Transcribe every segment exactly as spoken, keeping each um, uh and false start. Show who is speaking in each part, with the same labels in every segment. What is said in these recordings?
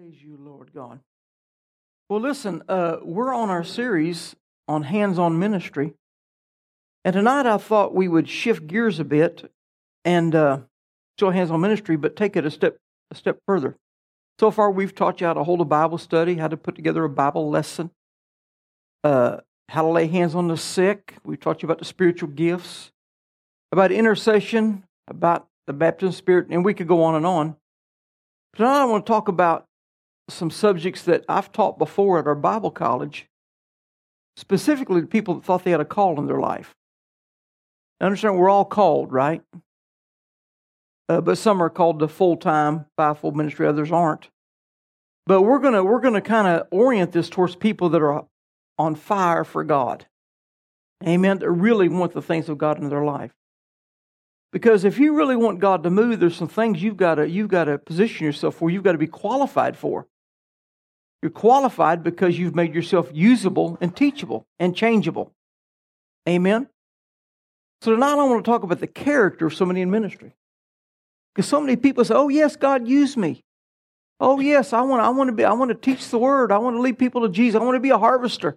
Speaker 1: Praise you, Lord God. Well, listen, uh, we're on our series on hands-on ministry. And tonight I thought we would shift gears a bit and uh, still hands-on ministry, but take it a step a step further. So far, we've taught you how to hold a Bible study, how to put together a Bible lesson, uh, how to lay hands on the sick. We've taught you about the spiritual gifts, about intercession, about the baptism of the Spirit, and we could go on and on. Tonight I want to talk about some subjects that I've taught before at our Bible college, specifically to people that thought they had a call in their life. I understand we're all called, right? Uh, but some are called to full-time, fivefold ministry, others aren't. But we're gonna we're gonna kind of orient this towards people that are on fire for God. Amen. That really want the things of God in their life. Because if you really want God to move, there's some things you've got to you've got to position yourself for. You've got to be qualified for. You're qualified because you've made yourself usable and teachable and changeable. Amen. So tonight I want to talk about the character of somebody in ministry. Because so many people say, "Oh yes, God used me. Oh yes, I want I want to be I want to teach the word. I want to lead people to Jesus. I want to be a harvester."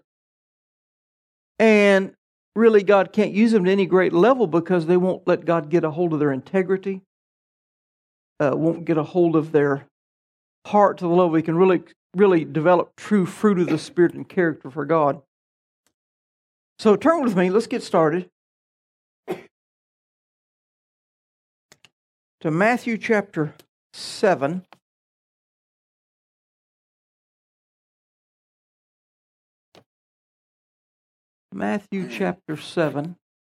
Speaker 1: And really, God can't use them to any great level because they won't let God get a hold of their integrity, uh, won't get a hold of their heart to the level we can really, really develop true fruit of the Spirit and character for God. So turn with me. Let's get started to Matthew chapter seven. Matthew chapter seven.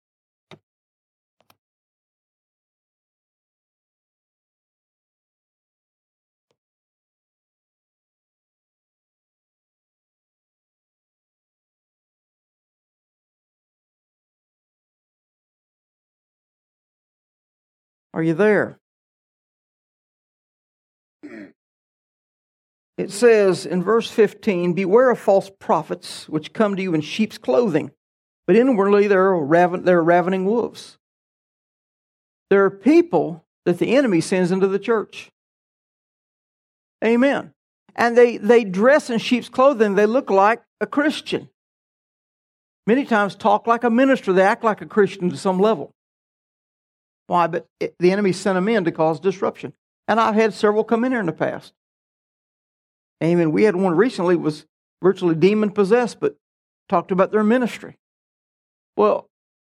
Speaker 1: Are you there? It says in verse fifteen, "Beware of false prophets, which come to you in sheep's clothing, but inwardly they're, raven- they're ravening wolves." There are people that the enemy sends into the church. Amen. And they, they dress in sheep's clothing. They look like a Christian. Many times talk like a minister. They act like a Christian to some level. Why? But it, the enemy sent them in to cause disruption. And I've had several come in here in the past. Amen. We had one recently was virtually demon-possessed, but talked about their ministry. Well,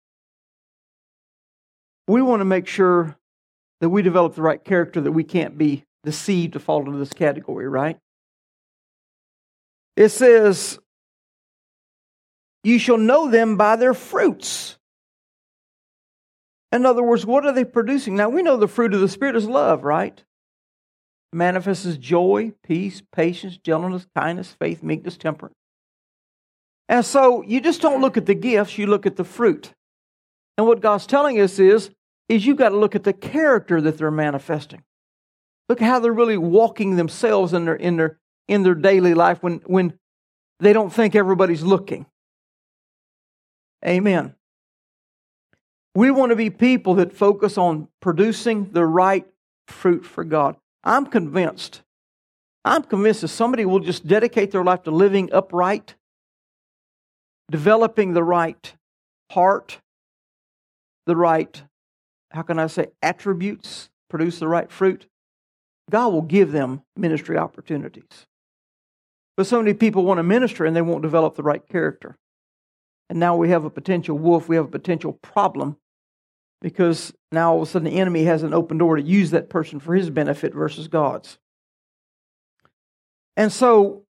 Speaker 1: we want to make sure that we develop the right character, that we can't be deceived to fall into this category, right? It says, "You shall know them by their fruits." In other words, what are they producing? Now, we know the fruit of the Spirit is love, right? Manifests as joy, peace, patience, gentleness, kindness, faith, meekness, temperance. And so you just don't look at the gifts, you look at the fruit. And what God's telling us is, is you've got to look at the character that they're manifesting. Look at how they're really walking themselves in their in their in their daily life when, when they don't think everybody's looking. Amen. We want to be people that focus on producing the right fruit for God. I'm convinced, I'm convinced that somebody will just dedicate their life to living upright, developing the right heart, the right, how can I say, attributes, produce the right fruit. God will give them ministry opportunities. But so many people want to minister and they won't develop the right character. And now we have a potential wolf, we have a potential problem, because now all of a sudden the enemy has an open door to use that person for his benefit versus God's. And so,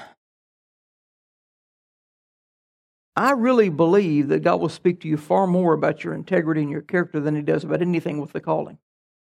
Speaker 1: I really believe that God will speak to you far more about your integrity and your character than He does about anything with the calling.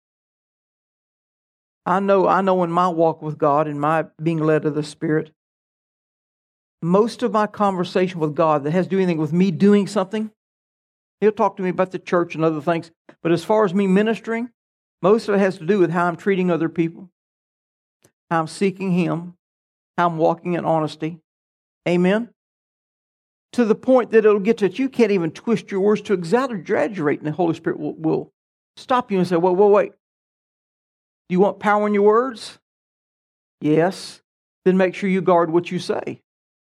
Speaker 1: I know, I know in my walk with God and my being led of the Spirit, most of my conversation with God that has to do anything with me doing something, He'll talk to me about the church and other things. But as far as me ministering, most of it has to do with how I'm treating other people, how I'm seeking Him, how I'm walking in honesty. Amen? To the point that it'll get to that you can't even twist your words to exaggerate, and the Holy Spirit will, will stop you and say, "Well, wait, wait. Do you want power in your words? Yes. then make sure you guard what you say.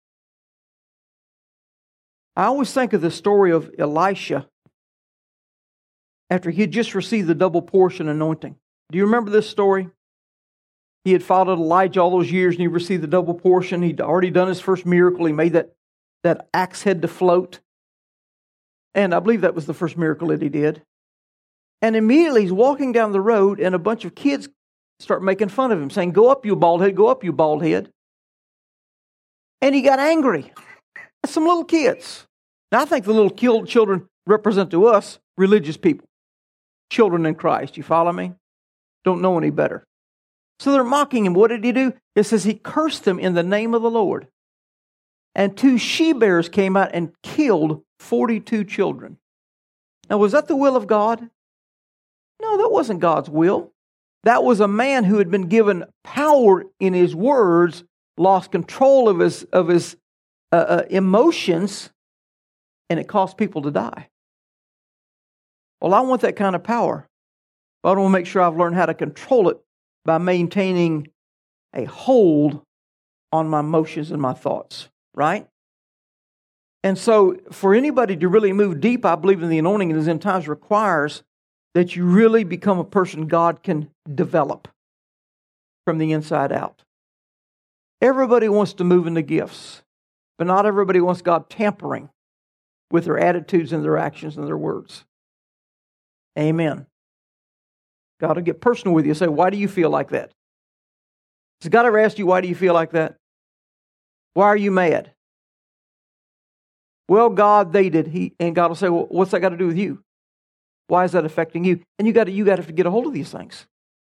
Speaker 1: I always think of the story of Elisha after he had just received the double portion anointing. Do you remember this story? He had followed Elijah all those years and he received the double portion. He'd already done his first miracle. He made that, that axe head to float. And I believe that was the first miracle that he did. And immediately he's walking down the road and a bunch of kids start making fun of him, saying, "Go up, you bald head, go up, you bald head." And he got angry. Some little kids. Now I think the little children represent to us religious people. Children in Christ. You follow me? Don't know any better. So they're mocking him. What did he do? It says he cursed them in the name of the Lord. And two she-bears came out and killed forty-two children. Now, was that the will of God? No, that wasn't God's will. That was a man who had been given power in his words, lost control of his, of his uh, uh, emotions, and it caused people to die. Well, I want that kind of power. But I want to make sure I've learned how to control it by maintaining a hold on my emotions and my thoughts, right? And so for anybody to really move deep, I believe in the anointing in these end times requires that you really become a person God can develop from the inside out. Everybody wants to move into gifts, but not everybody wants God tampering with their attitudes and their actions and their words. Amen. God will get personal with you and say, "Why do you feel like that?" Has God ever asked you, "Why do you feel like that? Why are you mad?" "Well, God, they did." He and God will say, "Well, what's that got to do with you? Why is that affecting you?" And you got to you got to get a hold of these things.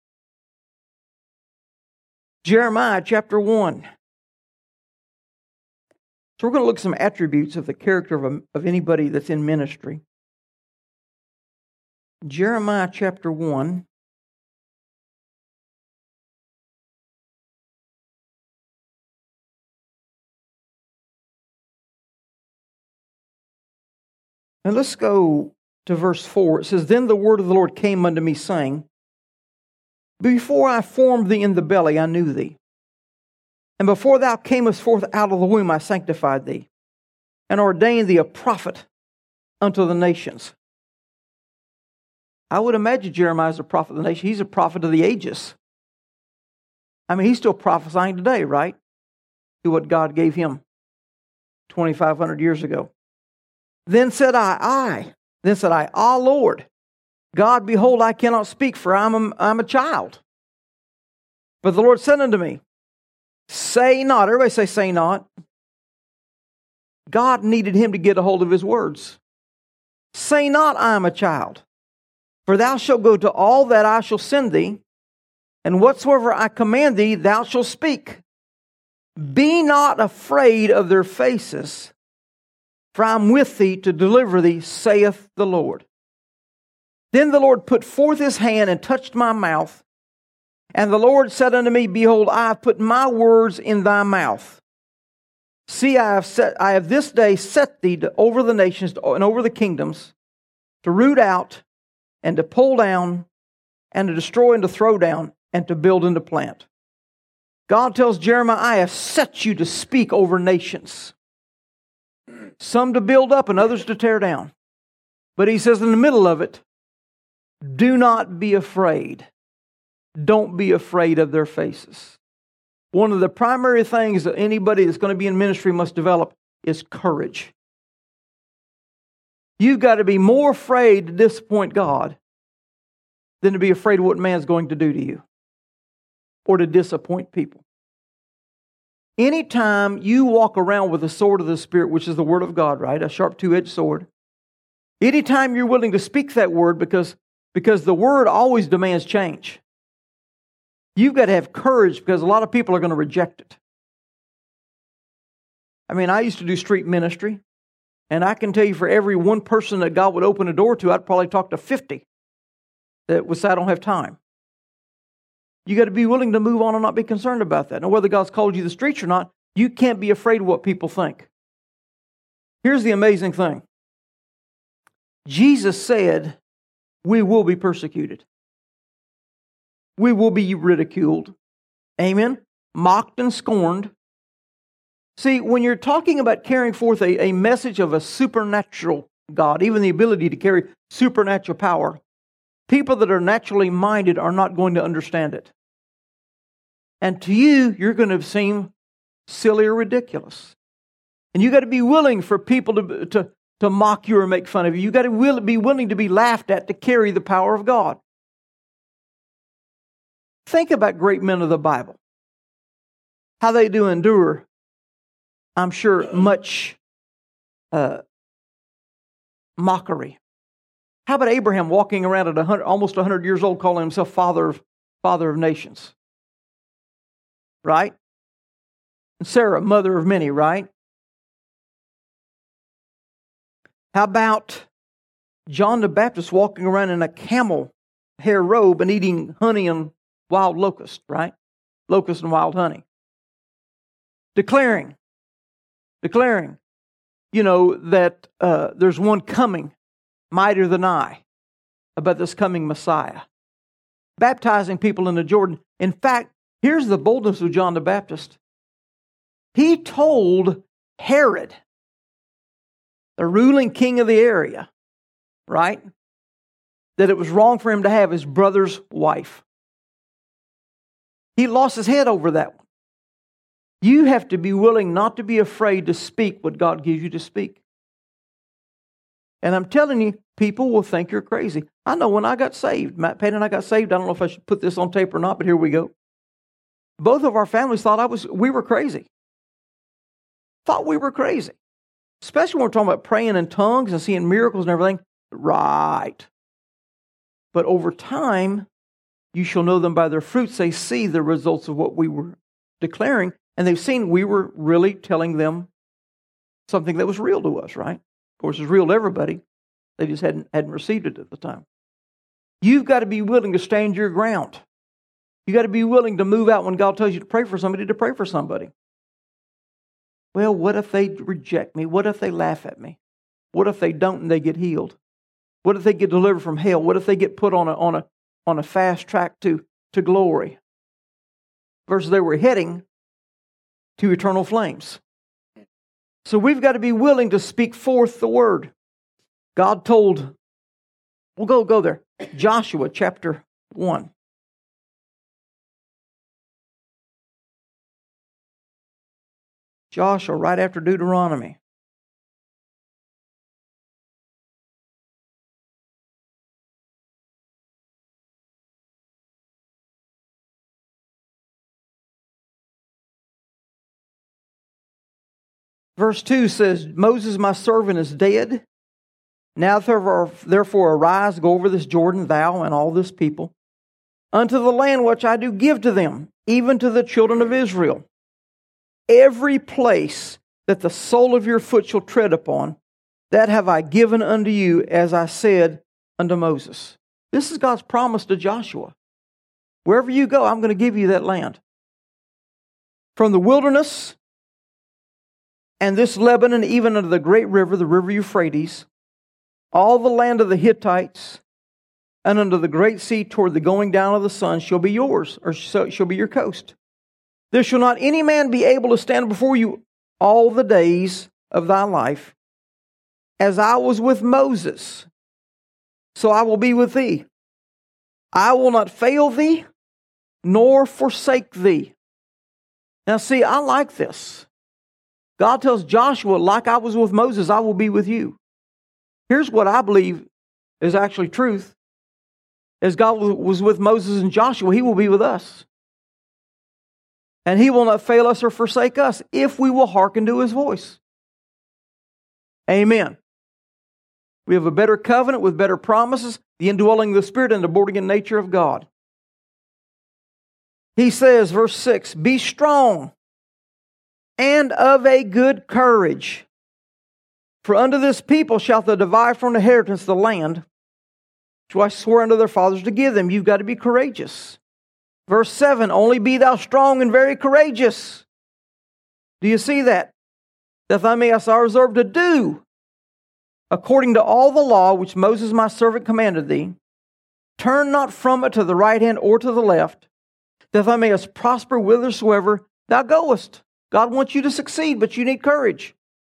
Speaker 1: Jeremiah chapter one. So we're going to look at some attributes of the character of, a, of anybody that's in ministry. Jeremiah chapter one. And let's go to verse four. It says, "Then the word of the Lord came unto me, saying, Before I formed thee in the belly, I knew thee. And before thou camest forth out of the womb, I sanctified thee, and ordained thee a prophet unto the nations." I would imagine Jeremiah is a prophet of the nation. He's a prophet of the ages. I mean, he's still prophesying today, right? To what God gave him twenty-five hundred years ago. "Then said I, I, then said I, Ah, Lord, God, behold, I cannot speak, for I'm a, I'm a child. But the Lord said unto me, Say not." Everybody say, "Say not." God needed him to get a hold of his words. "Say not, I am a child. For thou shalt go to all that I shall send thee, and whatsoever I command thee, thou shalt speak. Be not afraid of their faces, for I am with thee to deliver thee, saith the Lord." Then the Lord put forth his hand and touched my mouth. And the Lord said unto me, Behold, I have put my words in thy mouth. See, I have set, I have this day set thee to, over the nations and over the kingdoms, to root out and to pull down and to destroy and to throw down and to build and to plant. God tells Jeremiah, I have set you to speak over nations. Some to build up and others to tear down. But he says in the middle of it, do not be afraid. Don't be afraid of their faces. One of the primary things that anybody that's going to be in ministry must develop is courage. You've got to be more afraid to disappoint God than to be afraid of what man's going to do to you or to disappoint people. Anytime you walk around with the sword of the Spirit, which is the Word of God, right? A sharp two-edged sword. Anytime you're willing to speak that word, because, because the word always demands change. You've got to have courage because a lot of people are going to reject it. I mean, I used to do street ministry, and I can tell you for every one person that God would open a door to, I'd probably talk to fifty that would say, I don't have time. You got to be willing to move on and not be concerned about that. Now, whether God's called you to the streets or not, you can't be afraid of what people think. Here's the amazing thing. Jesus said, we will be persecuted. We will be ridiculed. Amen? mocked and scorned. See, when you're talking about carrying forth a, a message of a supernatural God, even the ability to carry supernatural power, people that are naturally minded are not going to understand it. And to you, you're going to seem silly or ridiculous. And you got to be willing for people to, to, to mock you or make fun of you. You got to will, be willing to be laughed at to carry the power of God. Think about great men of the Bible. How they do endure, I'm sure, much uh, mockery. How about Abraham walking around at one hundred, almost one hundred years old, calling himself father of, father of nations? Right? And Sarah, mother of many, right? How about John the Baptist walking around in a camel hair robe and eating honey and wild locust, right? Locust and wild honey. Declaring, declaring, you know, that uh, there's one coming, mightier than I, about this coming Messiah. Baptizing people in the Jordan. In fact, here's the boldness of John the Baptist. He told Herod, the ruling king of the area, right, that it was wrong for him to have his brother's wife. He lost his head over that one. You have to be willing not to be afraid to speak what God gives you to speak. And I'm telling you, people will think you're crazy. I know when I got saved, Matt Payne and I got saved, I don't know if I should put this on tape or not, but here we go. Both of our families thought I was, we were crazy. Thought we were crazy. Especially when we're talking about praying in tongues and seeing miracles and everything. Right. But over time, you shall know them by their fruits. They see the results of what we were declaring, and they've seen we were really telling them something that was real to us, right? Of course, it's real to everybody. They just hadn't, hadn't received it at the time. You've got to be willing to stand your ground. You've got to be willing to move out when God tells you to pray for somebody, to pray for somebody. Well, what if they reject me? What if they laugh at me? What if they don't and they get healed? What if they get delivered from hell? What if they get put on a on a on a fast track to, to glory? Versus they were heading to eternal flames. So we've got to be willing to speak forth the word. God told, we'll go go there. Joshua chapter one. Joshua, right after Deuteronomy. Verse two says, Moses, my servant, is dead. Now therefore, therefore arise, go over this Jordan, thou and all this people, unto the land which I do give to them, even to the children of Israel. Every place that the sole of your foot shall tread upon, that have I given unto you, as I said unto Moses. This is God's promise to Joshua. Wherever you go, I'm going to give you that land. From the wilderness and this Lebanon, even unto the great river, the river Euphrates, all the land of the Hittites, and unto the great sea toward the going down of the sun shall be yours, or shall be your coast. There shall not any man be able to stand before you all the days of thy life. As I was with Moses, so I will be with thee. I will not fail thee, nor forsake thee. Now see, I like this. God tells Joshua, like I was with Moses, I will be with you. Here's what I believe is actually truth. As God was with Moses and Joshua, He will be with us. And He will not fail us or forsake us if we will hearken to His voice. Amen. We have a better covenant with better promises, the indwelling of the Spirit and the born again nature of God. He says, verse six, be strong and of a good courage. For unto this people shalt thou divide for an inheritance the land which I swore unto their fathers to give them. You've got to be courageous. Verse seven, only be thou strong and very courageous. Do you see that? That thou mayest thou reserve to do according to all the law which Moses my servant commanded thee. Turn not from it to the right hand or to the left, that thou mayest prosper whithersoever thou goest. God wants you to succeed, but you need courage.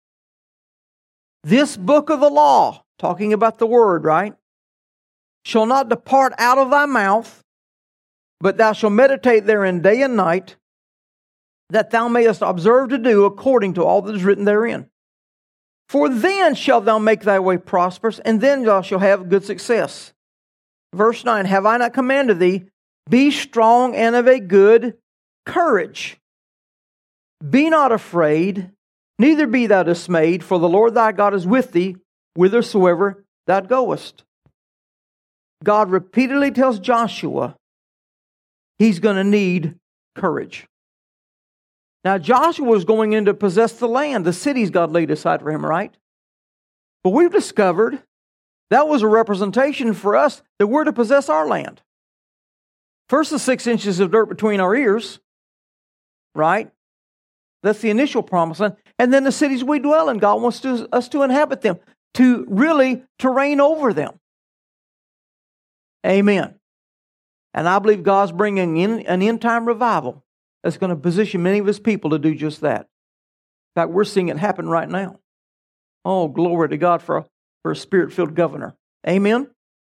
Speaker 1: This book of the law, talking about the word, right, shall not depart out of thy mouth, but thou shalt meditate therein day and night, that thou mayest observe to do according to all that is written therein. For then shalt thou make thy way prosperous, and then thou shalt have good success. Verse nine, have I not commanded thee, be strong and of a good courage. Be not afraid, neither be thou dismayed, for the Lord thy God is with thee, whithersoever thou goest. God repeatedly tells Joshua he's going to need courage. Now, Joshua was going in to possess the land, the cities God laid aside for him, right? But we've discovered that was a representation for us that we're to possess our land. First, the six inches of dirt between our ears, right? That's the initial promise land. And then the cities we dwell in, God wants to, us to inhabit them, to really to reign over them. Amen. And I believe God's bringing in an end-time revival that's going to position many of His people to do just that. In fact, we're seeing it happen right now. Oh, glory to God for a, for a Spirit-filled governor. Amen?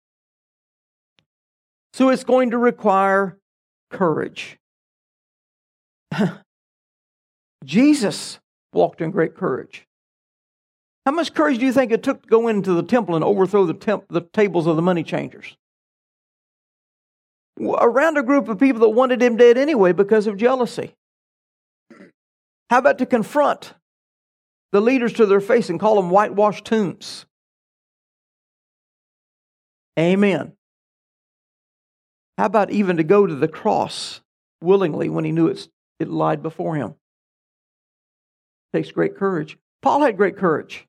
Speaker 1: So it's going to require courage. Jesus walked in great courage. How much courage do you think it took to go into the temple and overthrow the, temp- the tables of the money changers? Around a group of people that wanted him dead anyway because of jealousy. How about to confront the leaders to their face and call them whitewashed tombs? Amen. How about even to go to the cross willingly when he knew it's, it lied before him? It takes great courage. Paul had great courage.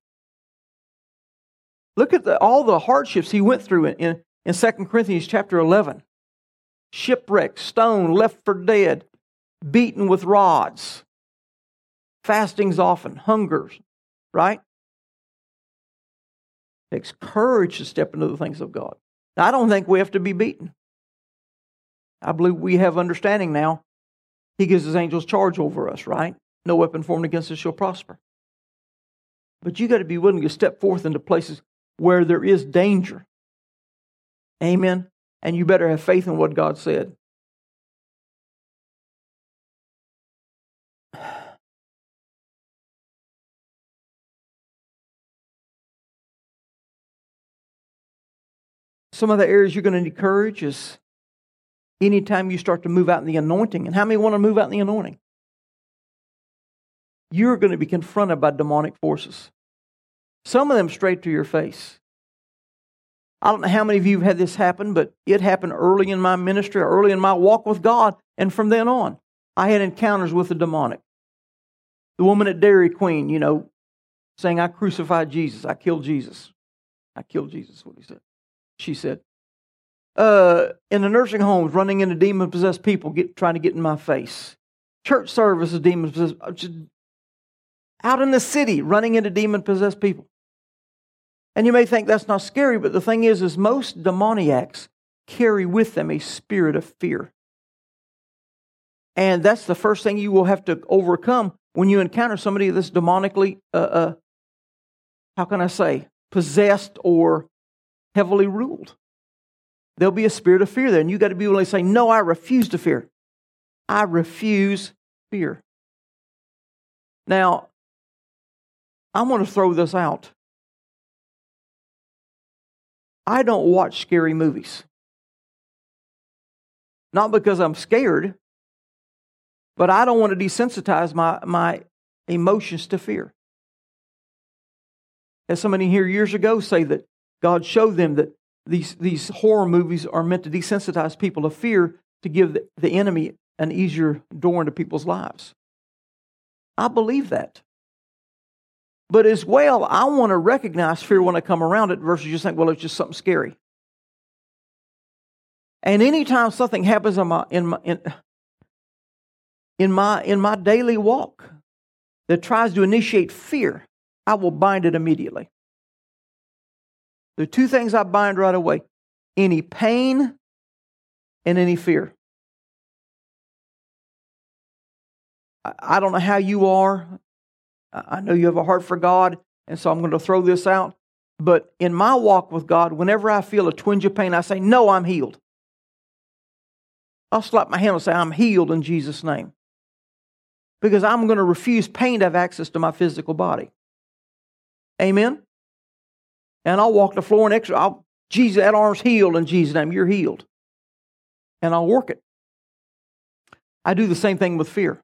Speaker 1: Look at the, all the hardships he went through in, in, in Second Corinthians chapter eleven. Shipwrecked, stoned, left for dead, beaten with rods, fastings often, hungers, right? It takes courage to step into the things of God. Now, I don't think we have to be beaten. I believe we have understanding now. He gives His angels charge over us, right? No weapon formed against us shall prosper. But you got to be willing to step forth into places where there is danger. Amen. And you better have faith in what God said. Some of the areas you're going to need courage is anytime you start to move out in the anointing. And how many want to move out in the anointing? You're going to be confronted by demonic forces. Some of them straight to your face. I don't know how many of you have had this happen, but it happened early in my ministry, early in my walk with God, and from then on, I had encounters with the demonic. The woman at Dairy Queen, you know, saying, I crucified Jesus, I killed Jesus. I killed Jesus, what he said. She said, uh, in the nursing homes, running into demon-possessed people, get, trying to get in my face. Church services, demon-possessed, just out in the city, running into demon-possessed people. And you may think that's not scary, but the thing is, is most demoniacs carry with them a spirit of fear. And that's the first thing you will have to overcome when you encounter somebody that's demonically, uh, uh, how can I say, possessed or heavily ruled. There'll be a spirit of fear there, and you got to be willing to say, no, I refuse to fear. I refuse fear. Now, I'm going to throw this out. I don't watch scary movies. Not because I'm scared, but I don't want to desensitize my, my emotions to fear. As somebody here years ago say that God showed them that these, these horror movies are meant to desensitize people to fear to give the, the enemy an easier door into people's lives. I believe that. But as well, I want to recognize fear when I come around it versus just think, well, it's just something scary. And anytime something happens in my in my in, in my in my daily walk that tries to initiate fear, I will bind it immediately. There are two things I bind right away: any pain and any fear. I don't know how you are. I know you have a heart for God, and so I'm going to throw this out. But in my walk with God, whenever I feel a twinge of pain, I say, no, I'm healed. I'll slap my hand and say, I'm healed in Jesus' name. Because I'm going to refuse pain to have access to my physical body. Amen? And I'll walk the floor and extra. I'll, Jesus, that arm's healed in Jesus' name. You're healed. And I'll work it. I do the same thing with fear.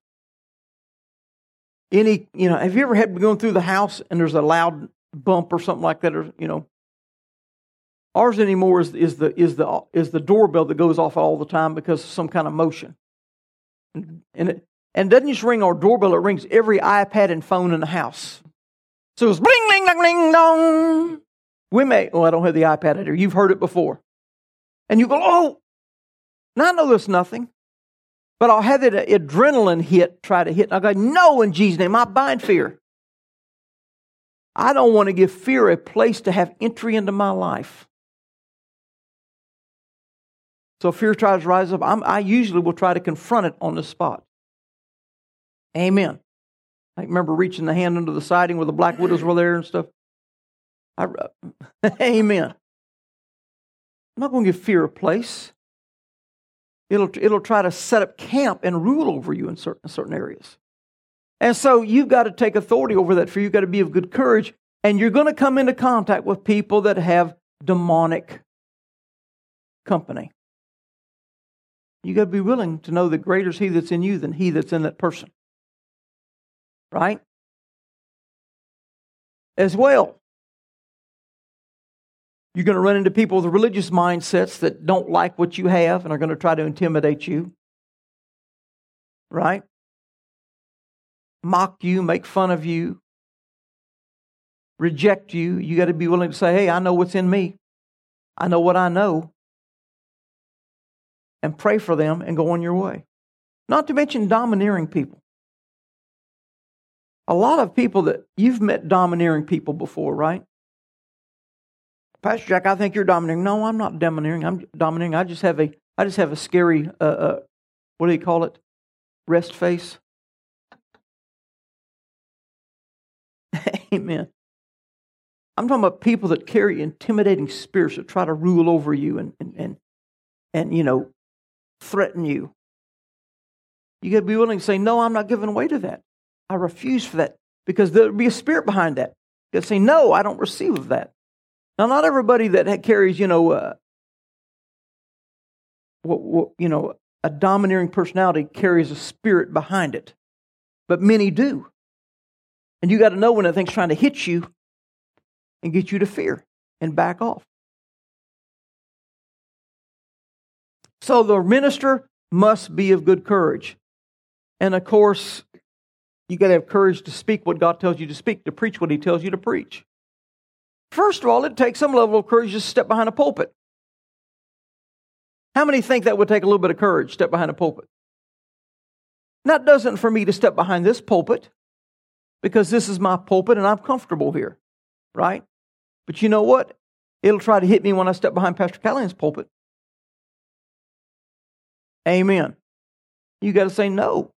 Speaker 1: Any, you know, have you ever had going through the house and there's a loud bump or something like that, or you know? Ours anymore is is the is the is the doorbell that goes off all the time because of some kind of motion. And it and it doesn't just ring our doorbell; it rings every iPad and phone in the house. So it's bling, bling, bling, bling, dong. We may. Oh, I don't have the iPad here. You've heard it before, and you go, oh. Now I know there's nothing. But I'll have that adrenaline hit, try to hit. And I'll go, no, in Jesus' name, I bind fear. I don't want to give fear a place to have entry into my life. So if fear tries to rise up, I'm, I usually will try to confront it on the spot. Amen. I remember reaching the hand under the siding where the black widows were there and stuff. I, amen. I'm not going to give fear a place. It'll, it'll try to set up camp and rule over you in certain, certain areas. And so you've got to take authority over that fear. You've got to be of good courage. And you're going to come into contact with people that have demonic company. You've got to be willing to know that greater is He that's in you than he that's in that person. Right? As well, you're going to run into people with religious mindsets that don't like what you have and are going to try to intimidate you. Right? Mock you, make fun of you, reject you. You got to be willing to say, hey, I know what's in me. I know what I know. And pray for them and go on your way. Not to mention domineering people. A lot of people that you've met domineering people before, right? Pastor Jack, I think you're domineering. No, I'm not domineering. I'm domineering. I just have a, I just have a scary, uh, uh, what do you call it? Rest face. Amen. I'm talking about people that carry intimidating spirits that try to rule over you and and and, and you know, threaten you. You got to be willing to say, no, I'm not giving way to that. I refuse for that because there'll be a spirit behind that. You got to say, no, I don't receive of that. Now, not everybody that carries, you know, uh, what, what, you know, a domineering personality carries a spirit behind it, but many do. And you got to know when that thing's trying to hit you and get you to fear and back off. So the minister must be of good courage. And of course, you got to have courage to speak what God tells you to speak, to preach what He tells you to preach. First of all, it takes some level of courage to step behind a pulpit. How many think that would take a little bit of courage, step behind a pulpit? That doesn't for me to step behind this pulpit, because this is my pulpit and I'm comfortable here, right? But you know what? It'll try to hit me when I step behind Pastor Callahan's pulpit. Amen. You got to say no.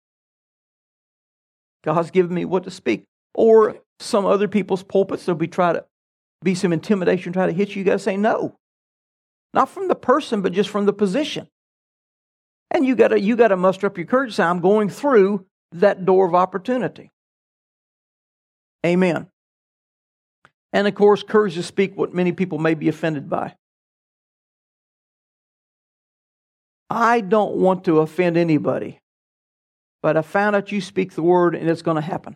Speaker 1: God's given me what to speak. Or some other people's pulpits, there'll be try to be some intimidation, try to hit you. You got to say no. Not from the person, but just from the position. And you got to you got to muster up your courage and say, I'm going through that door of opportunity. Amen. And of course, courage to speak what many people may be offended by. I don't want to offend anybody, but I found out you speak the word and it's going to happen.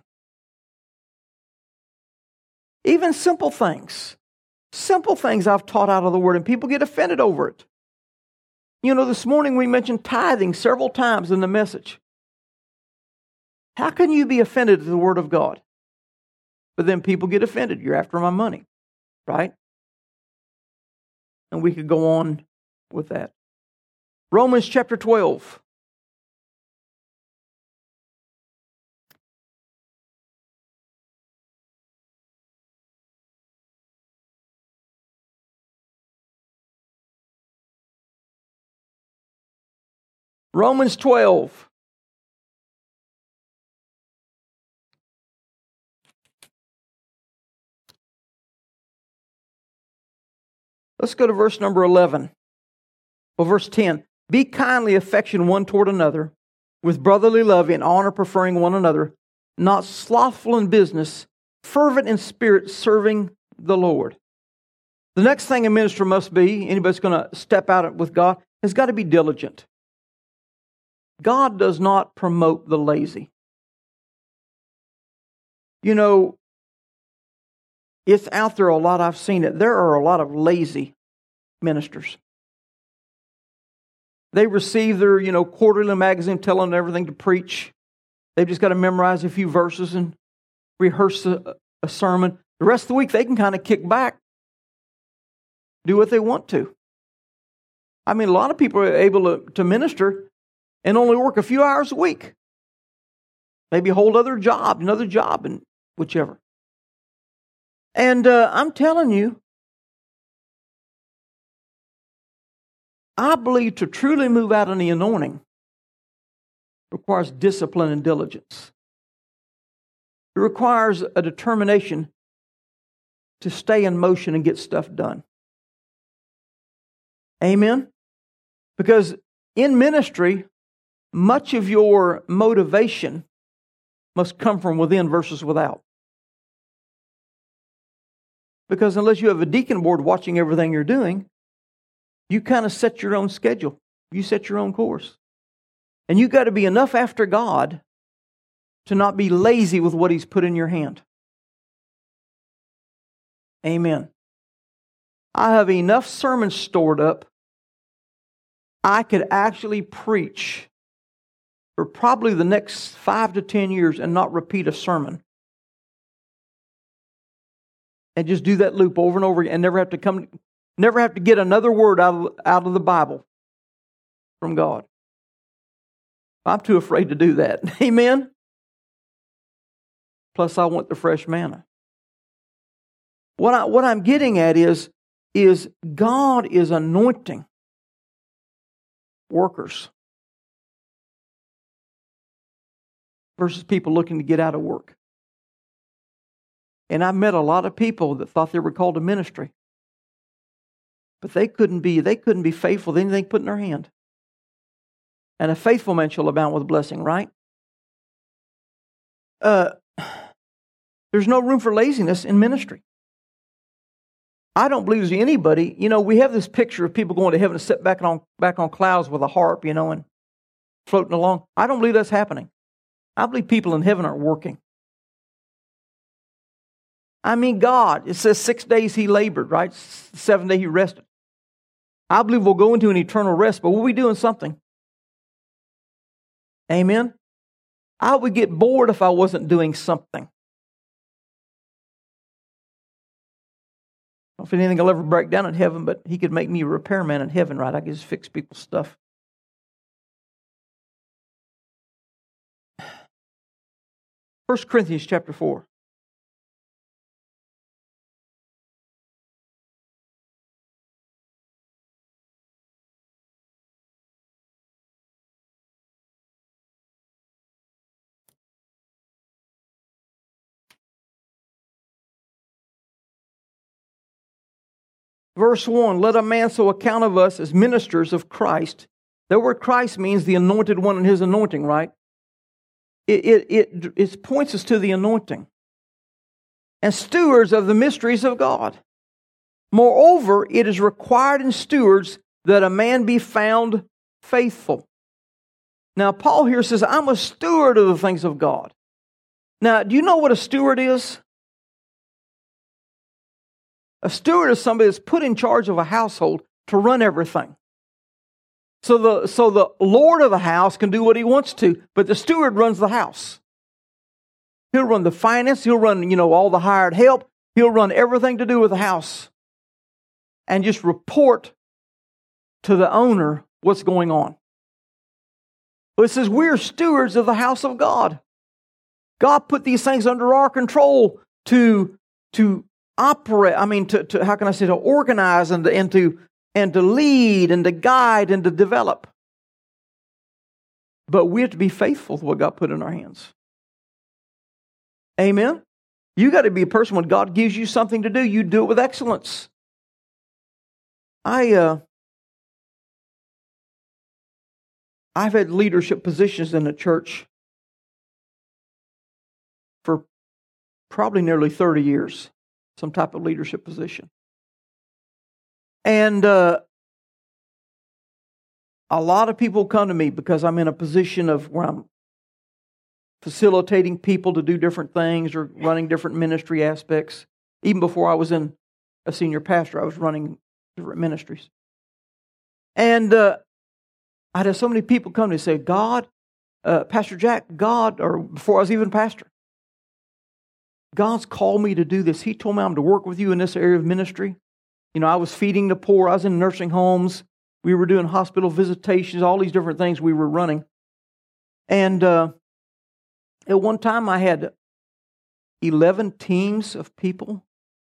Speaker 1: Even simple things. Simple things I've taught out of the word and people get offended over it. You know, this morning we mentioned tithing several times in the message. How can you be offended at the word of God? But then people get offended. You're after my money, right? And we could go on with that. Romans chapter twelve. Romans twelve. Let's go to verse number eleven. Well, verse ten. Be kindly affectioned one toward another, with brotherly love in honor preferring one another, not slothful in business, fervent in spirit, serving the Lord. The next thing a minister must be, anybody that's going to step out with God, has got to be diligent. God does not promote the lazy. You know, it's out there a lot. I've seen it. There are a lot of lazy ministers. They receive their, you know, quarterly magazine telling them everything to preach. They've just got to memorize a few verses and rehearse a, a sermon. The rest of the week, they can kind of kick back, do what they want to. I mean, a lot of people are able to, to minister and only work a few hours a week. Maybe hold other job, another job, and whichever. And uh, I'm telling you, I believe to truly move out in the anointing requires discipline and diligence. It requires a determination to stay in motion and get stuff done. Amen? Because in ministry, much of your motivation must come from within versus without. Because unless you have a deacon board watching everything you're doing, you kind of set your own schedule. You set your own course. And you got to be enough after God to not be lazy with what He's put in your hand. Amen. I have enough sermons stored up. I could actually preach for probably the next five to ten years and not repeat a sermon. And just do that loop over and over again and never have to come, never have to get another word out of, out of the Bible from God. I'm too afraid to do that. Amen? Plus, I want the fresh manna. What, I, what I'm getting at is, is God is anointing workers versus people looking to get out of work. And I met a lot of people that thought they were called to ministry. But they couldn't be, they couldn't be faithful to anything put in their hand. And a faithful man shall abound with blessing, right? Uh, there's no room for laziness in ministry. I don't believe there's anybody, you know, we have this picture of people going to heaven and sit back on, back on clouds with a harp, you know, and floating along. I don't believe that's happening. I believe people in heaven are working. I mean, God, it says six days He labored, right? Seven days He rested. I believe we'll go into an eternal rest, but we'll be doing something. Amen? I would get bored if I wasn't doing something. I don't know if anything will ever break down in heaven, but He could make me a repairman in heaven, right? I could just fix people's stuff. First Corinthians chapter four. Verse one, let a man so account of us as ministers of Christ. That word Christ means the anointed one and His anointing, right? It, it, it, it points us to the anointing. And stewards of the mysteries of God. Moreover, it is required in stewards that a man be found faithful. Now, Paul here says, I'm a steward of the things of God. Now, do you know what a steward is? A steward is somebody that's put in charge of a household to run everything. So the, so the Lord of the house can do what he wants to, but the steward runs the house. He'll run the finance, he'll run, you know, all the hired help, he'll run everything to do with the house. And just report to the owner what's going on. But it says we're stewards of the house of God. God put these things under our control to, to operate, I mean, to, to how can I say, to organize and to, and to and to lead and to guide and to develop. But we have to be faithful to what God put in our hands. Amen? You got to be a person when God gives you something to do, you do it with excellence. I uh, I've had leadership positions in the church for probably nearly thirty years, some type of leadership position. And uh, a lot of people come to me because I'm in a position of where I'm facilitating people to do different things or running different ministry aspects. Even before I was in a senior pastor, I was running different ministries. And uh, I had so many people come to me and say, God, uh, Pastor Jack, God, or before I was even pastor, God's called me to do this. He told me I'm to work with you in this area of ministry. You know, I was feeding the poor. I was in nursing homes. We were doing hospital visitations, all these different things we were running. And uh, at one time I had eleven teams of people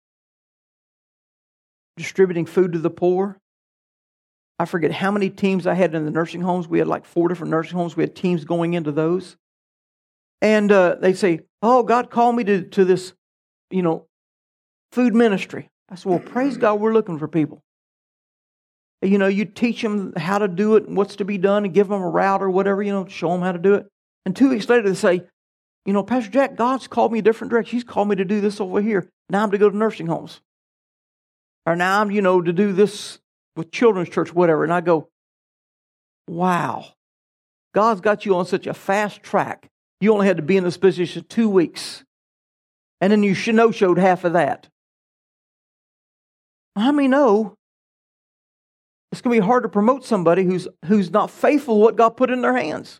Speaker 1: distributing food to the poor. I forget how many teams I had in the nursing homes. We had like four different nursing homes. We had teams going into those. And uh, they'd say, oh, God called me to, to this, you know, food ministry. I said, well, praise God, we're looking for people. You know, you teach them how to do it and what's to be done and give them a route or whatever, you know, show them how to do it. And two weeks later they say, you know, Pastor Jack, God's called me a different direction. He's called me to do this over here. Now I'm to go to nursing homes. Or now I'm, you know, to do this with children's church, whatever. And I go, wow, God's got you on such a fast track. You only had to be in this position two weeks. And then you no-showed half of that. How many know it's going to be hard to promote somebody who's who's not faithful to what God put in their hands?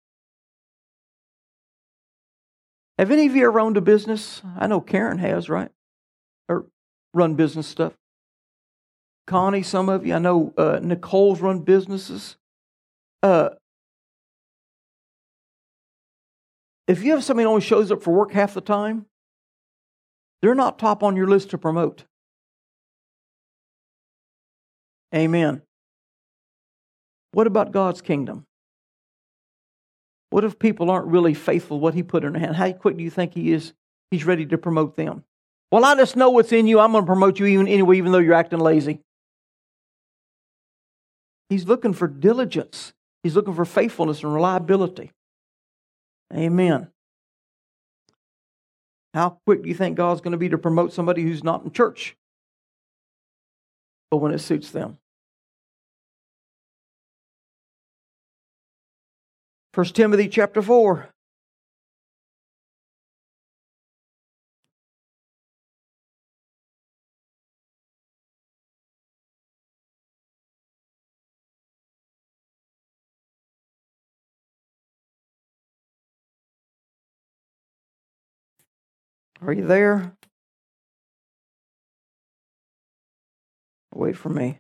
Speaker 1: Have any of you ever owned a business? I know Karen has, right? Or run business stuff. Connie, some of you. I know uh, Nicole's run businesses. Uh, if you have somebody who only shows up for work half the time, they're not top on your list to promote. Amen. What about God's kingdom? What if people aren't really faithful to what He put in their hand? How quick do you think He is? He's ready to promote them. Well, I just know what's in you. I'm going to promote you even anyway, even though you're acting lazy. He's looking for diligence. He's looking for faithfulness and reliability. Amen. How quick do you think God's going to be to promote somebody who's not in church? But when it suits them. First Timothy chapter four. Are you there? Wait for me.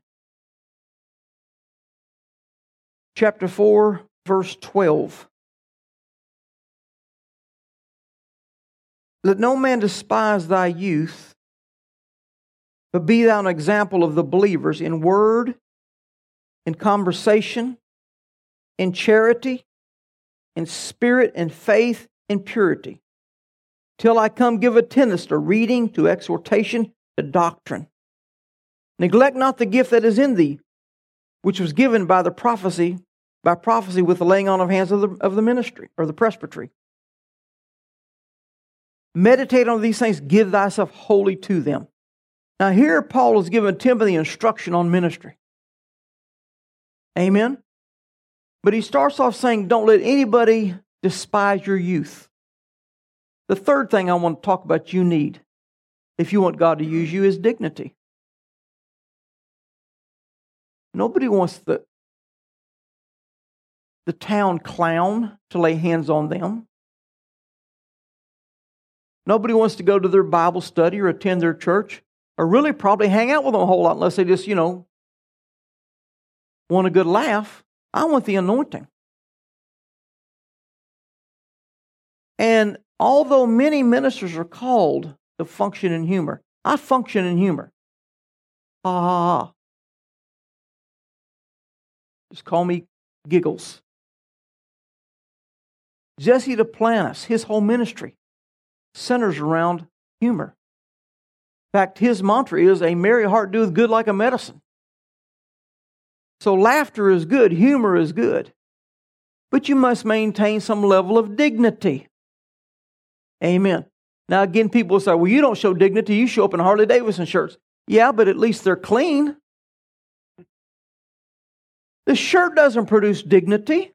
Speaker 1: Chapter four, verse twelve. Let no man despise thy youth, but be thou an example of the believers in word, in conversation, in charity, in spirit, in faith, in purity. Till I come, give attendance to reading, to exhortation, to doctrine. Neglect not the gift that is in thee, which was given by the prophecy, by prophecy with the laying on of hands of the, of the ministry, or the presbytery. Meditate on these things, give thyself wholly to them. Now here Paul is giving Timothy instruction on ministry. Amen? But he starts off saying, don't let anybody despise your youth. The third thing I want to talk about you need, if you want God to use you, is dignity. Nobody wants the, the town clown to lay hands on them. Nobody wants to go to their Bible study or attend their church or really probably hang out with them a whole lot unless they just, you know, want a good laugh. I want the anointing. And although many ministers are called to function in humor, I function in humor. Ha ha ha. Just call me Giggles. Jesse Duplantis, his whole ministry centers around humor. In fact, his mantra is, a merry heart doeth good like a medicine. So laughter is good, humor is good. But you must maintain some level of dignity. Amen. Now again, people will say, well, you don't show dignity, you show up in Harley Davidson shirts. Yeah, but at least they're clean. The shirt doesn't produce dignity.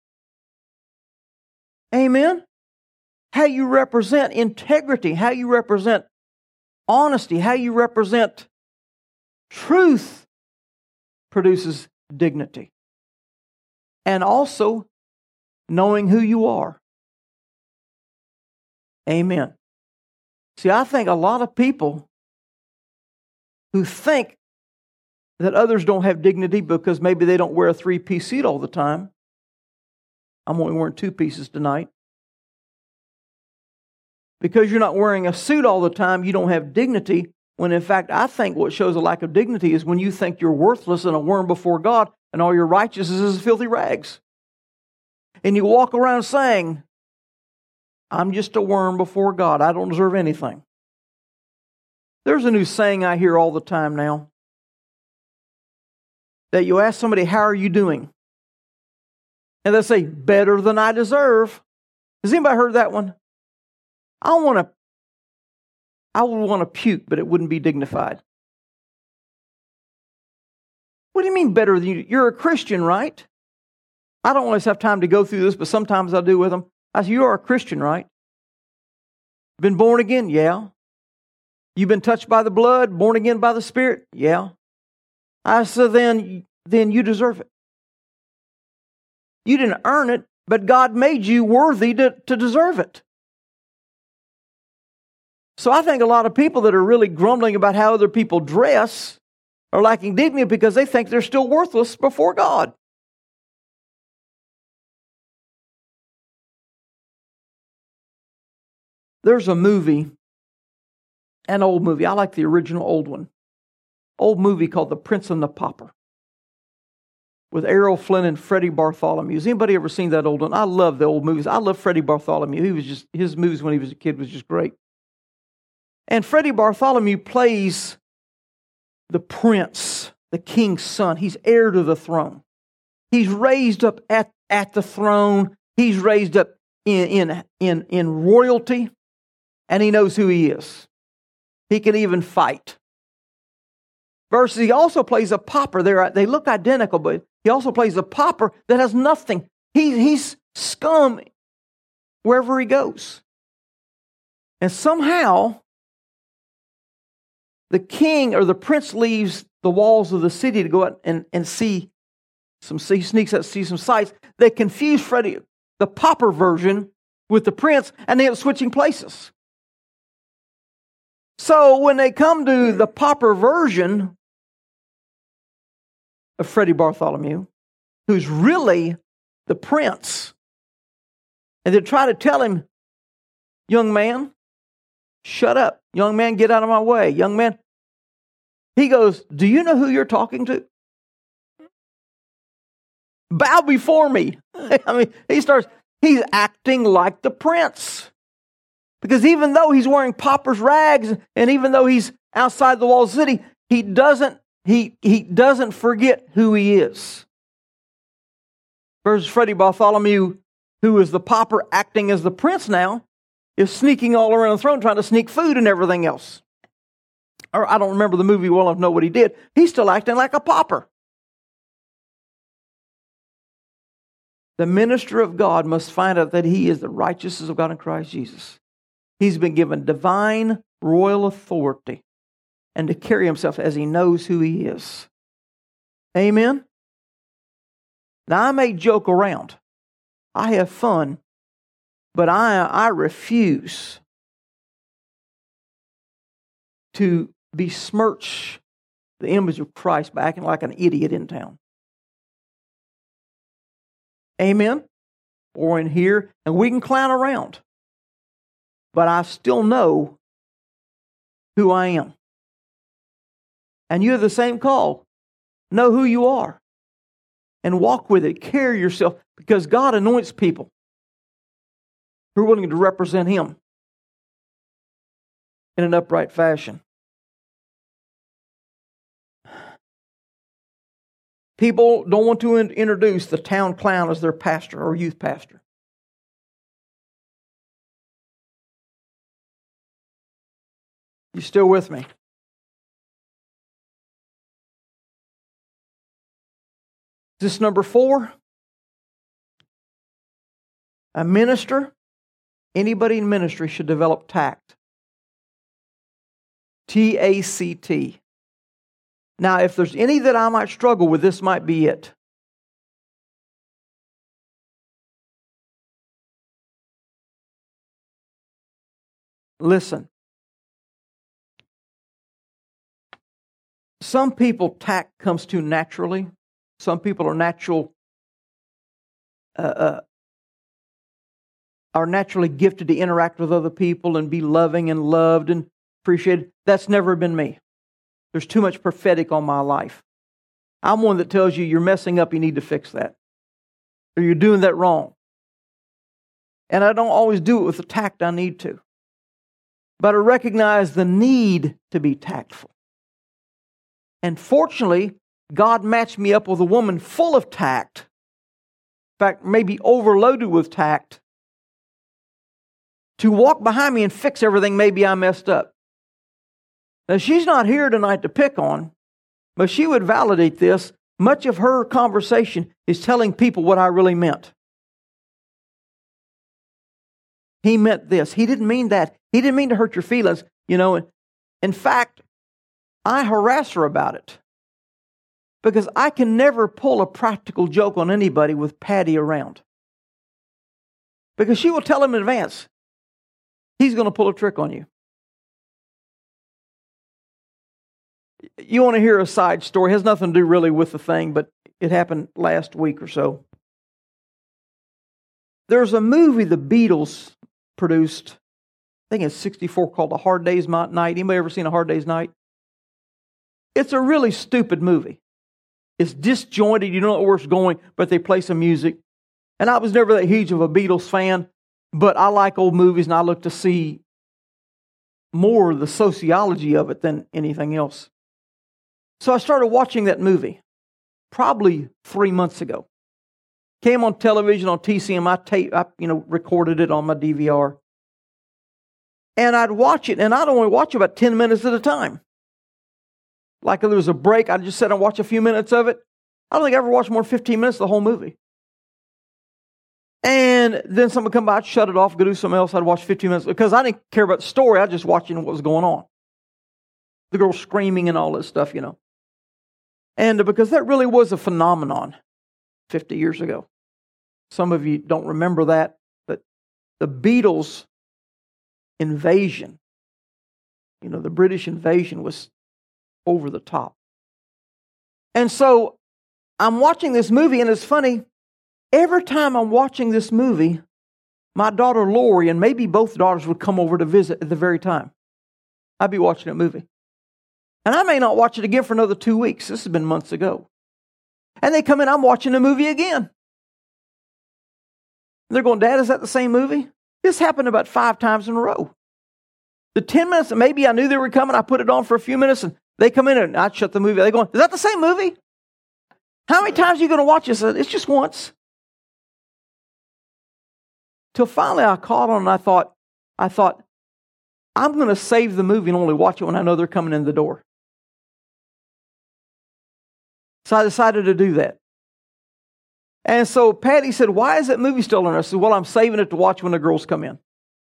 Speaker 1: Amen. How you represent integrity, how you represent honesty, how you represent truth produces dignity. And also knowing who you are. Amen. See, I think a lot of people who think that others don't have dignity because maybe they don't wear a three-piece suit all the time. I'm only wearing two pieces tonight. Because you're not wearing a suit all the time, you don't have dignity, when in fact I think what shows a lack of dignity is when you think you're worthless and a worm before God and all your righteousness is filthy rags. And you walk around saying, I'm just a worm before God. I don't deserve anything. There's a new saying I hear all the time now. That you ask somebody, how are you doing? And they say, better than I deserve. Has anybody heard that one? I want to, I would want to puke, but it wouldn't be dignified. What do you mean better than you? You're a Christian, right? I don't always have time to go through this, but sometimes I do with them. I say, you are a Christian, right? Been born again? Yeah. You've been touched by the blood, born again by the Spirit? Yeah. I said, then, then you deserve it. You didn't earn it, but God made you worthy to, to deserve it. So I think a lot of people that are really grumbling about how other people dress are lacking dignity because they think they're still worthless before God. There's a movie, an old movie. I like the original old one. Old movie called The Prince and the Pauper with Errol Flynn and Freddie Bartholomew. Has anybody ever seen that old one? I love the old movies. I love Freddie Bartholomew. He was just his movies when he was a kid was just great. And Freddie Bartholomew plays the prince, the king's son. He's heir to the throne. He's raised up at, at the throne. He's raised up in, in, in, in royalty, and he knows who he is. He can even fight. Versus he also plays a pauper. They're, they look identical, but he also plays a pauper that has nothing. He, he's scum wherever he goes. And somehow, the king or the prince leaves the walls of the city to go out and, and see some, he sneaks out to see some sights. They confuse Freddie, the pauper version, with the prince, and they end up switching places. So when they come to the pauper version of Freddie Bartholomew, who's really the prince, and they try to tell him, young man, shut up. Young man, get out of my way. Young man. He goes, do you know who you're talking to? Bow before me. I mean, he starts, he's acting like the prince. Because even though he's wearing pauper's rags, and even though he's outside the walls of the city, he doesn't, he, he doesn't forget who he is. Versus Freddie Bartholomew, who is the pauper acting as the prince now, is sneaking all around the throne, trying to sneak food and everything else. Or I don't remember the movie well enough to know what he did. He's still acting like a pauper. The minister of God must find out that he is the righteousness of God in Christ Jesus. He's been given divine royal authority and to carry himself as he knows who he is. Amen? Now, I may joke around. I have fun. But I, I refuse to besmirch the image of Christ by acting like an idiot in town. Amen? Or in here, and we can clown around. But I still know who I am. And you have the same call. Know who you are. And walk with it. Carry yourself. Because God anoints people who are willing to represent Him in an upright fashion. People don't want to in- introduce the town clown as their pastor or youth pastor. You still with me? This number four. A minister, anybody in ministry should develop tact. T A C T. Now, if there's any that I might struggle with, this might be it. Listen. Some people, tact comes to naturally. Some people are natural, uh, uh, are naturally gifted to interact with other people and be loving and loved and appreciated. That's never been me. There's too much prophetic on my life. I'm one that tells you you're messing up, you need to fix that. Or you're doing that wrong. And I don't always do it with the tact I need to. But I recognize the need to be tactful. And fortunately, God matched me up with a woman full of tact. In fact, maybe overloaded with tact. To walk behind me and fix everything maybe I messed up. Now, she's not here tonight to pick on, but she would validate this. Much of her conversation is telling people what I really meant. He meant this. He didn't mean that. He didn't mean to hurt your feelings. You know, in fact, I harass her about it. Because I can never pull a practical joke on anybody with Patty around. Because she will tell him in advance, he's going to pull a trick on you. You want to hear a side story? It has nothing to do really with the thing, but it happened last week or so. There's a movie the Beatles produced, I think it's sixty-four, called A Hard Day's Night. Anybody ever seen A Hard Day's Night? It's a really stupid movie. It's disjointed, you don't know where it's going, but they play some music. And I was never that huge of a Beatles fan, but I like old movies and I look to see more of the sociology of it than anything else. So I started watching that movie probably three months ago. Came on television on T C M. I tape, I you know recorded it on my D V R, and I'd watch it, and I'd only watch about ten minutes at a time. Like if there was a break, I'd just sit and watch a few minutes of it. I don't think I ever watched more than fifteen minutes of the whole movie. And then someone would come by, I'd shut it off, go do something else. I'd watch fifteen minutes because I didn't care about the story. I was just watching what was going on. The girl screaming and all this stuff, you know. And because that really was a phenomenon fifty years ago. Some of you don't remember that, but the Beatles invasion, you know, the British invasion was over the top. And so I'm watching this movie, and it's funny. Every time I'm watching this movie, my daughter Lori, and maybe both daughters, would come over to visit at the very time. I'd be watching that movie. And I may not watch it again for another two weeks. This has been months ago. And they come in, I'm watching the movie again. And they're going, Dad, is that the same movie? This happened about five times in a row. The ten minutes that maybe I knew they were coming, I put it on for a few minutes, and they come in and I'd shut the movie. They're going, is that the same movie? How many times are you going to watch this? It's just once. Till finally I caught on and I thought, I thought, I'm going to save the movie and only watch it when I know they're coming in the door. So I decided to do that. And so Patty said, why is that movie still on? I said, well, I'm saving it to watch when the girls come in.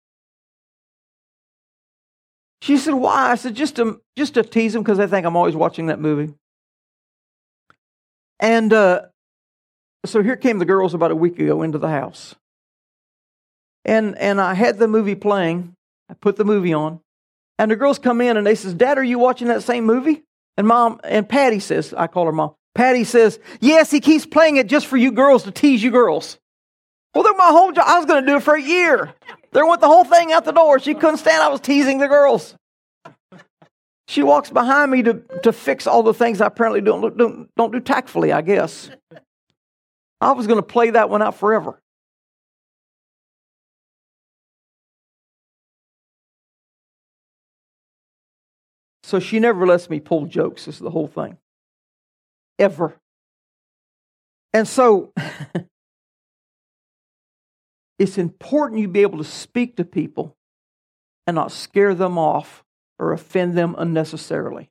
Speaker 1: She said, why? I said, just to, just to tease them because they think I'm always watching that movie. And uh, so here came the girls about a week ago into the house. And and I had the movie playing. I put the movie on. And the girls come in and they says, Dad, are you watching that same movie? And Mom, and Patty says, I call her Mom. Patty says, yes, he keeps playing it just for you girls to tease you girls. Well, they're my whole job. I was going to do it for a year. They went the whole thing out the door. She couldn't stand. I was teasing the girls. She walks behind me to, to fix all the things I apparently don't, don't, don't do tactfully, I guess. I was going to play that one out forever. So she never lets me pull jokes. This is the whole thing. Ever. And so, it's important you be able to speak to people and not scare them off or offend them unnecessarily.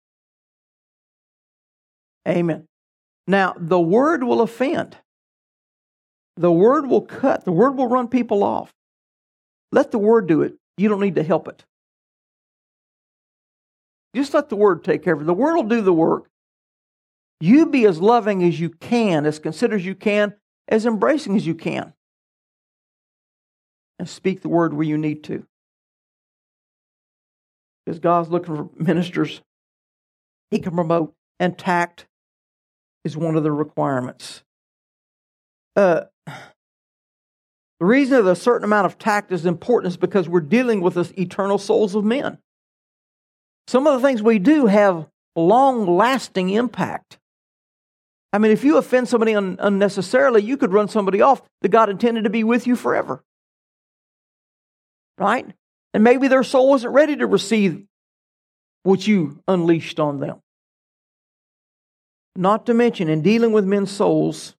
Speaker 1: Amen. Now, the word will offend. The word will cut. The word will run people off. Let the word do it. You don't need to help it. Just let the word take care of it. The word will do the work. You be as loving as you can, as considerate as you can, as embracing as you can. And speak the word where you need to. Because God's looking for ministers He can promote. And tact is one of the requirements. Uh, the reason that a certain amount of tact is important is because we're dealing with the eternal souls of men. Some of the things we do have long-lasting impact. I mean, if you offend somebody un- unnecessarily, you could run somebody off that God intended to be with you forever. Right? And maybe their soul wasn't ready to receive what you unleashed on them. Not to mention, in dealing with men's souls,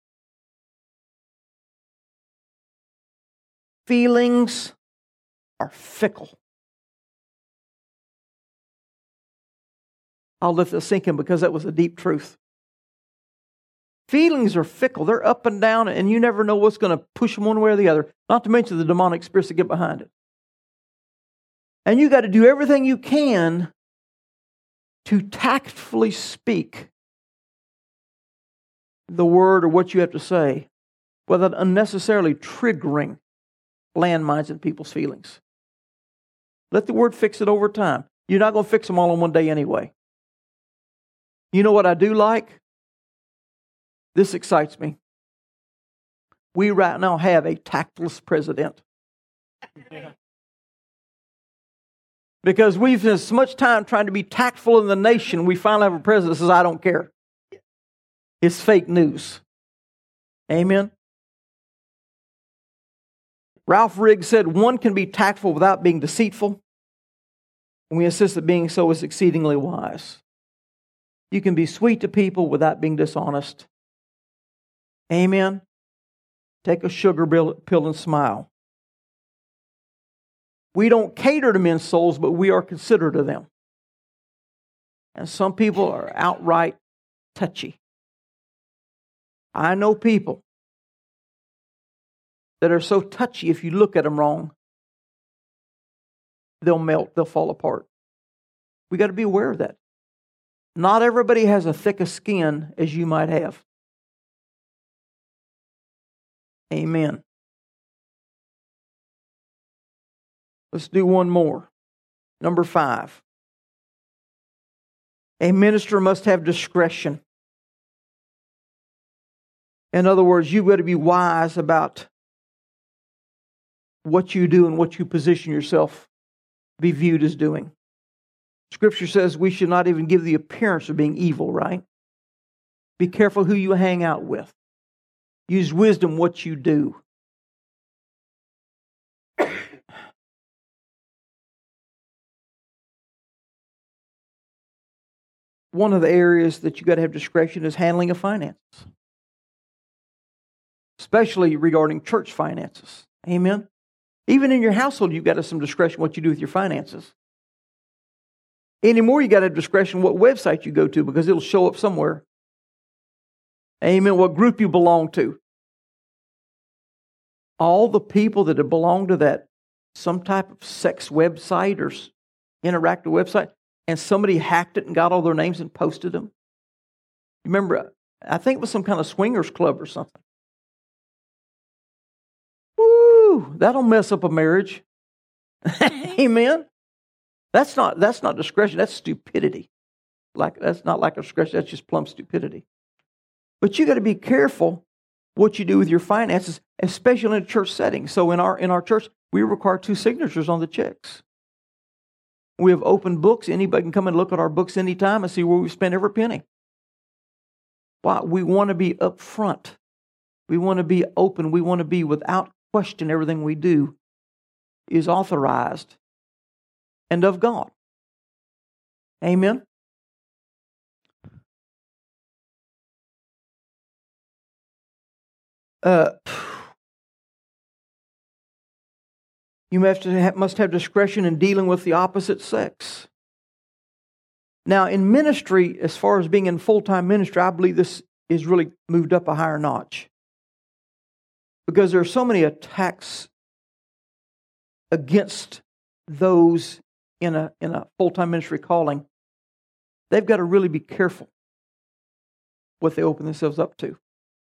Speaker 1: feelings are fickle. I'll let this sink in because that was a deep truth. Feelings are fickle. They're up and down, and you never know what's going to push them one way or the other. Not to mention the demonic spirits that get behind it. And you got to do everything you can to tactfully speak the word or what you have to say without unnecessarily triggering landmines in people's feelings. Let the word fix it over time. You're not going to fix them all in one day anyway. You know what I do like? This excites me. We right now have a tactless president. Because we've spent so much time trying to be tactful in the nation, we finally have a president that says, I don't care. It's fake news. Amen? Ralph Riggs said, one can be tactful without being deceitful. And we insist that being so is exceedingly wise. You can be sweet to people without being dishonest. Amen? Take a sugar pill and smile. We don't cater to men's souls, but we are considerate of them. And some people are outright touchy. I know people that are so touchy, if you look at them wrong, they'll melt, they'll fall apart. We got to be aware of that. Not everybody has as thick a skin as you might have. Amen. Let's do one more. Number five. A minister must have discretion. In other words, you've got to be wise about what you do and what you position yourself to be viewed as doing. Scripture says we should not even give the appearance of being evil, right? Be careful who you hang out with. Use wisdom what you do. One of the areas that you got to have discretion is handling of finances. Especially regarding church finances. Amen? Even in your household, you've got to have some discretion what you do with your finances. Anymore, you got to have discretion what website you go to because it'll show up somewhere. Amen? What group you belong to. All the people that have belonged to that some type of sex website or interactive website, and somebody hacked it and got all their names and posted them. Remember, I think it was some kind of swingers club or something. Woo! That'll mess up a marriage. Amen? That's not, that's not discretion, that's stupidity. Like that's not like a discretion, that's just plumb stupidity. But you got to be careful what you do with your finances, especially in a church setting. So in our in our church, we require two signatures on the checks. We have open books. Anybody can come and look at our books anytime and see where we spend every penny. Why? We want to be upfront. We want to be open. We want to be without question. Everything we do is authorized and of God. Amen? Uh, you must have, must have discretion in dealing with the opposite sex. Now, in ministry, as far as being in full-time ministry, I believe this is really moved up a higher notch. Because there are so many attacks against those in a in a full-time ministry calling. They've got to really be careful what they open themselves up to.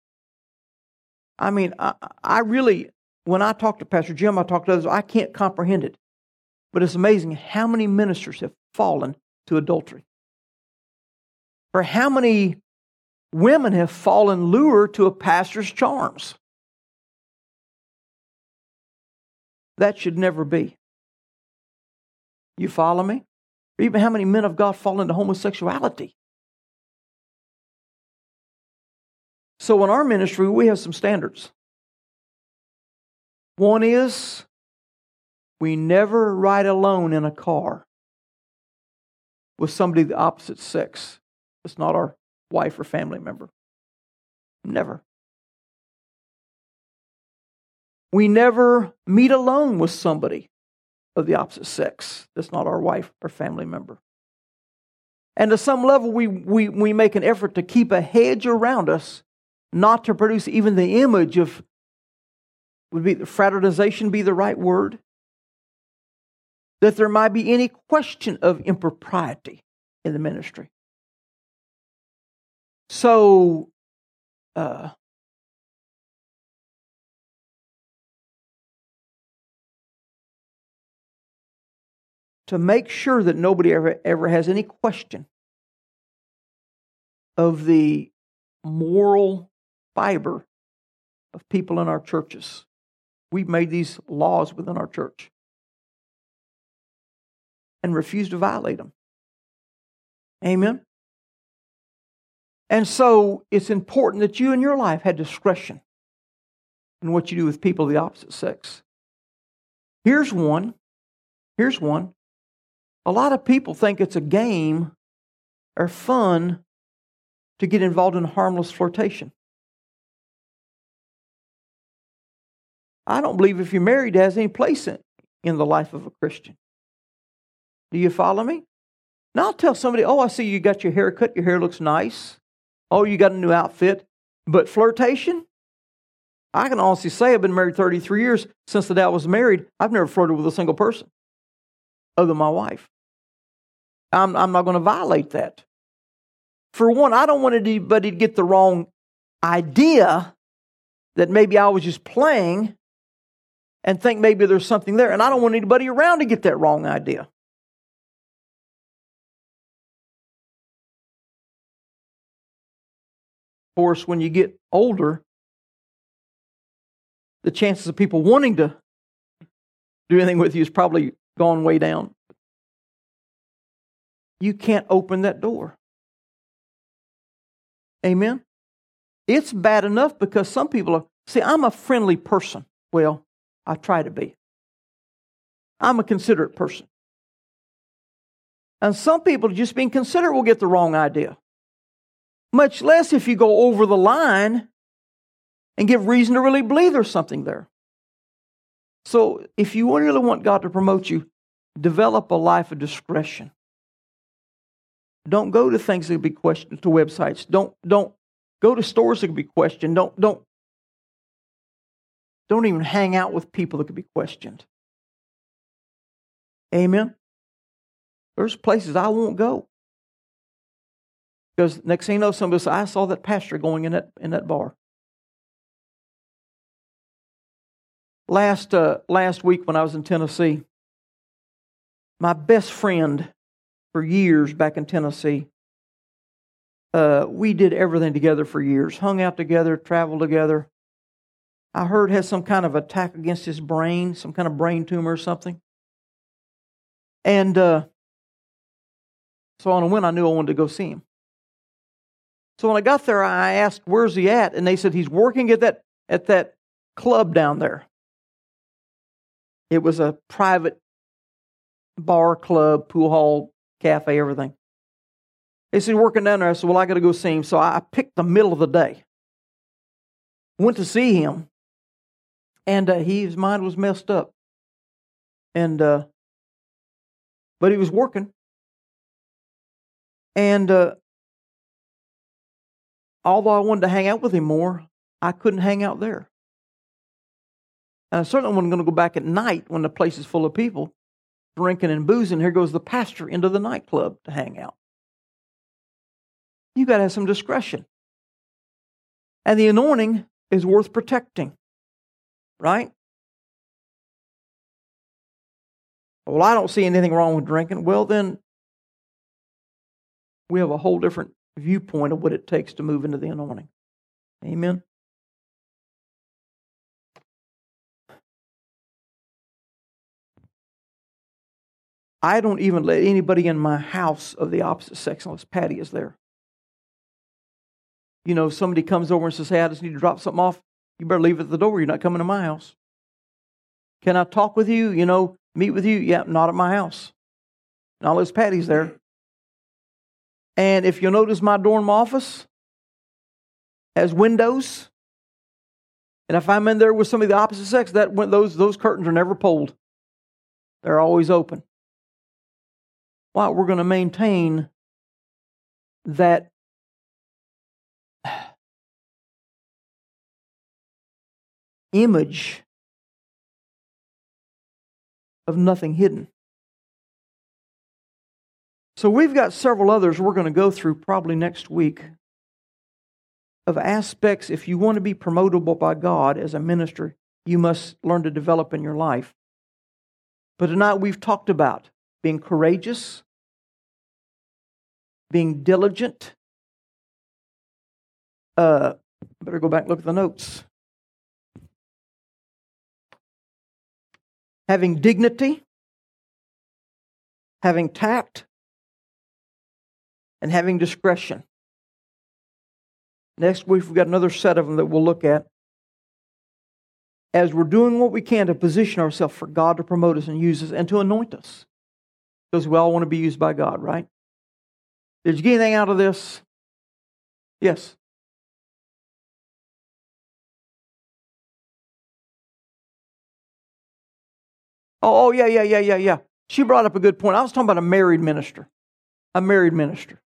Speaker 1: I mean, I, I really, when I talk to Pastor Jim, I talk to others, I can't comprehend it. But it's amazing how many ministers have fallen to adultery. Or how many women have fallen lure to a pastor's charms. That should never be. You follow me? Or even how many men of God fall into homosexuality. So in our ministry, we have some standards. One is, we never ride alone in a car with somebody of the opposite sex. It's not our wife or family member. Never. We never meet alone with somebody of the opposite sex. That's not our wife or family member. And to some level, we, we, we make an effort to keep a hedge around us, not to produce even the image of, would be fraternization be the right word? That there might be any question of impropriety in the ministry. So, uh, to make sure that nobody ever, ever has any question of the moral fiber of people in our churches, we've made these laws within our church and refuse to violate them. Amen? And so it's important that you in your life had discretion in what you do with people of the opposite sex. Here's one. Here's one. A lot of people think it's a game or fun to get involved in harmless flirtation. I don't believe if you're married it has any place in, in the life of a Christian. Do you follow me? Now I'll tell somebody, oh, I see you got your hair cut, your hair looks nice. Oh, you got a new outfit. But flirtation? I can honestly say I've been married thirty-three years. Since the day I was married, I've never flirted with a single person other than my wife. I'm, I'm not going to violate that. For one, I don't want anybody to get the wrong idea that maybe I was just playing and think maybe there's something there. And I don't want anybody around to get that wrong idea. Of course, when you get older, the chances of people wanting to do anything with you is probably gone way down. You can't open that door. Amen? It's bad enough because some people are, see, I'm a friendly person. Well, I try to be. I'm a considerate person. And some people just being considerate will get the wrong idea. Much less if you go over the line and give reason to really believe there's something there. So if you really want God to promote you, develop a life of discretion. Don't go to things that can be questioned, to websites. Don't don't go to stores that can be questioned. Don't don't don't even hang out with people that can be questioned. Amen. There's places I won't go. Because next thing you know, somebody says, I saw that pastor going in that in that bar. Last uh, last week when I was in Tennessee, my best friend for years back in Tennessee, uh, we did everything together for years. Hung out together, traveled together. I heard had some kind of attack against his brain, some kind of brain tumor or something. And uh, so on a whim, I knew I wanted to go see him. So when I got there, I asked, where's he at? And they said, he's working at that at that club down there. It was a private bar, club, pool hall, cafe, everything. They said, working down there. I said, well, I got to go see him. So I picked the middle of the day. Went to see him, and uh, he, his mind was messed up. And uh, but he was working, and uh, although I wanted to hang out with him more, I couldn't hang out there. And I certainly wasn't going to go back at night when the place is full of people drinking and boozing. Here goes the pastor into the nightclub to hang out. You got to have some discretion. And the anointing is worth protecting, right? Well, I don't see anything wrong with drinking. Well, then we have a whole different viewpoint of what it takes to move into the anointing. Amen. I don't even let anybody in my house of the opposite sex unless Patty is there. You know, if somebody comes over and says, hey, I just need to drop something off, you better leave it at the door. You're not coming to my house. Can I talk with you? You know, meet with you? Yeah, not at my house. Not unless Patty's there. And if you'll notice, my dorm office has windows. And if I'm in there with somebody of the opposite sex, that those, those curtains are never pulled. They're always open. Why? We're going to maintain that image of nothing hidden. So we've got several others we're going to go through probably next week of aspects, if you want to be promotable by God as a minister, you must learn to develop in your life. But tonight we've talked about being courageous, being diligent. Uh, better go back and look at the notes. Having dignity, having tact, and having discretion. Next week, we've got another set of them that we'll look at. As we're doing what we can to position ourselves for God to promote us and use us and to anoint us. Because we all want to be used by God, right? Did you get anything out of this? Yes. Oh, oh, yeah, yeah, yeah, yeah, yeah. She brought up a good point. I was talking about a married minister. A married minister.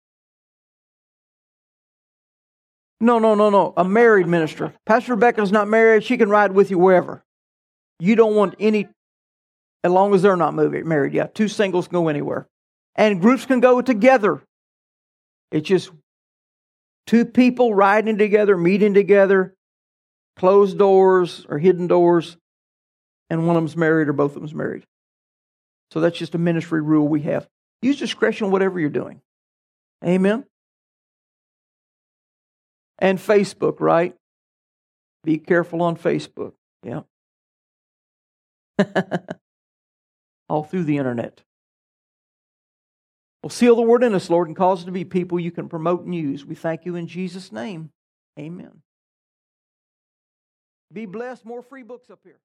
Speaker 1: No, no, no, no. A married minister. Pastor Rebecca's not married. She can ride with you wherever. You don't want any, as long as they're not married. Yeah, two singles can go anywhere. And groups can go together. It's just two people riding together, meeting together, closed doors or hidden doors, and one of them's married or both of them's married. So that's just a ministry rule we have. Use discretion whatever you're doing. Amen? And Facebook, right? Be careful on Facebook. Yeah. All through the internet. Well, seal the word in us, Lord, and cause us to be people you can promote and use. We thank you in Jesus' name. Amen. Be blessed. More free books up here.